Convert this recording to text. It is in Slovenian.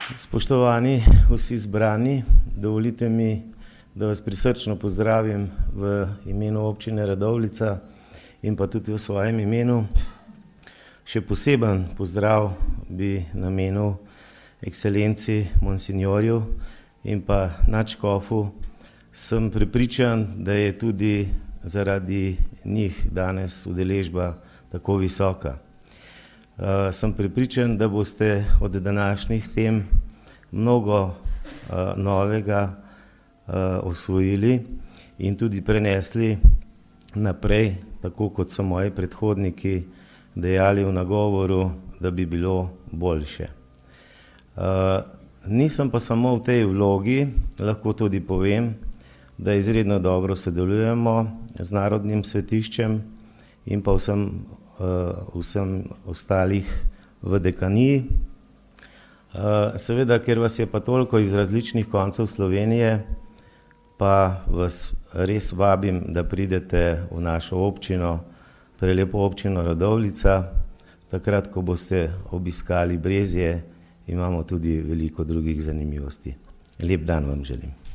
Spoštovani vsi zbrani, dovolite mi, da vas prisrčno pozdravim v imenu občine Radovljica in pa tudi v svojem imenu. Še poseben pozdrav bi namenil ekscelenci monsinjorju in pa nadškofu. Sem prepričan, da je tudi zaradi njih danes udeležba tako visoka. Sem prepričan, da boste od današnjih tem mnogo novega osvojili in tudi prenesli naprej, tako kot so moji predhodniki dejali v nagovoru, da bi bilo boljše. Nisem pa samo v tej vlogi, lahko tudi povem, da izredno dobro sodelujemo z Narodnim svetiščem in pa vsem ostalih v dekaniji. Seveda, ker vas je pa toliko iz različnih koncev Slovenije, pa vas res vabim, da pridete v našo občino, prelepo občino Radovljica. Takrat, ko boste obiskali Brezje, imamo tudi veliko drugih zanimivosti. Lep dan vam želim.